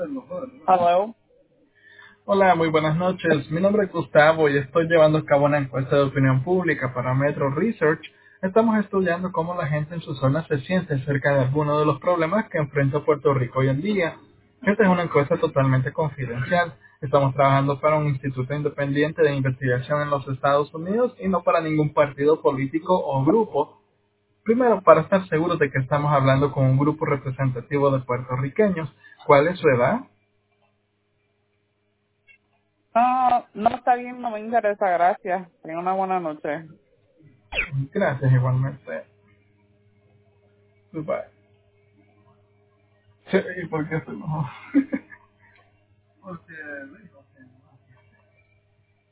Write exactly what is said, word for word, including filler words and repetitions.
Hello. Hola, muy buenas noches. Mi nombre es Gustavo y estoy llevando a cabo una encuesta de opinión pública para Metro Research. Estamos estudiando cómo la gente en su zona se siente acerca de algunos de los problemas que enfrenta Puerto Rico hoy en día. Esta es una encuesta totalmente confidencial. Estamos trabajando para un instituto independiente de investigación en los Estados Unidos y no para ningún partido político o grupo. Primero, para estar seguros de que estamos hablando con un grupo representativo de puertorriqueños. ¿Cuál es su edad? No, no está bien, no me interesa, gracias. Tenga una buena noche. Gracias igualmente. Goodbye. Sí, ¿y por qué estoy mejor?